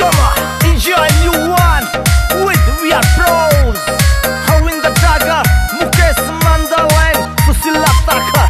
Come on, enjoy new one with We Are Pros. Howin the Dagger, Mukesh Mandalane, Fusila Taka.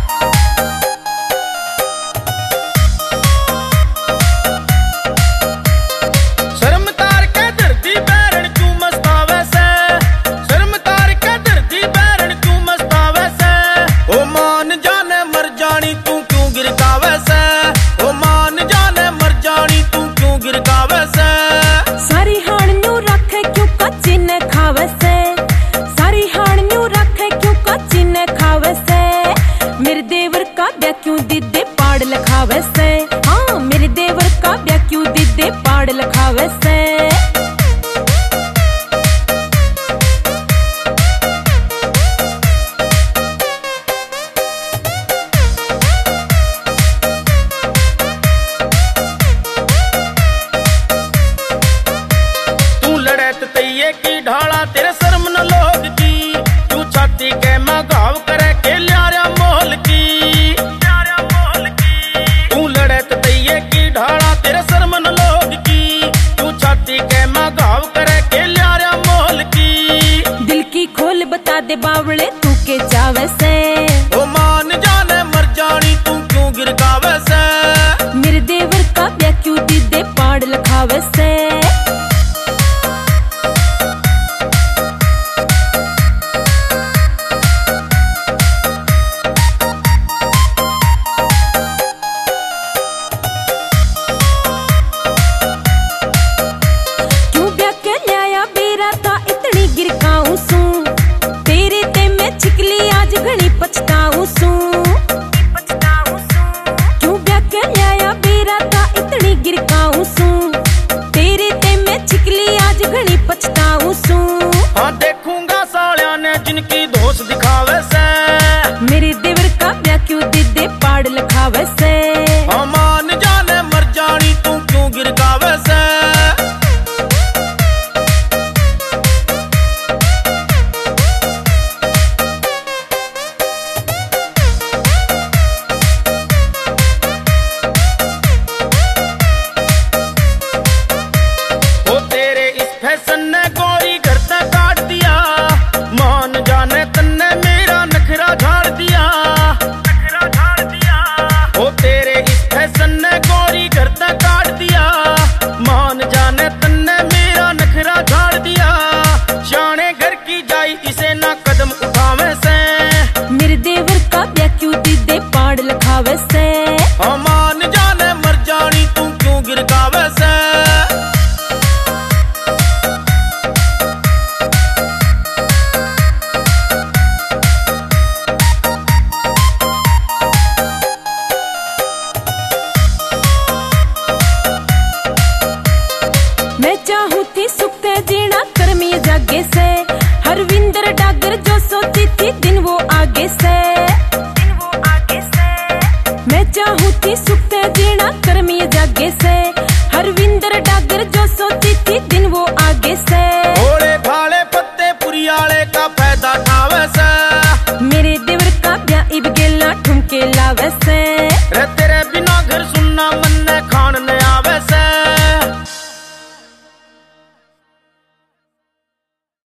शर्म तार के धरती बैरण क्यों मस्तावे से, शर्म तार के धरती बैरण क्यों मस्तावे से, ओ मान जाने मर जानी तू क्यों गिरकावे से, ओ मान जाने मर जानी तू क्यों गिरकावे से। सारी हाण न्यू रखे क्यों कच्ची न खावे से, सारी हाण न्यू रखे क्यों कच्ची न खावे से, मेरे देवर का ब्याह क्यों दीदे पाड़ लखावे से, हाँ मेरे देवर का ब्याह क्यों दीदे पाड़ लखावे से। की ढाला तेरे शर्म न लोग की, तू छाती के मैं घाव करे के ल्यारा मोल की, तू लड़े तैये की ढाला तेरे शर्म न लोग की, तू छाती के मैं घाव करे के ल्यारा मोल की। दिल की खोल बता दे बावले तू के चावे से, ओ मान जाने मर जानी तू क्यों गिरकावे से, मेरे देवर का ब्याह क्यों दीदे पाड़ लखावे से। पछताऊं सूं, क्यों ब्याह के ल्याया बेरा था इतनी गिरकाऊं सूं, तेरे ते मैं छिकली आज घणी पछताऊं सूं।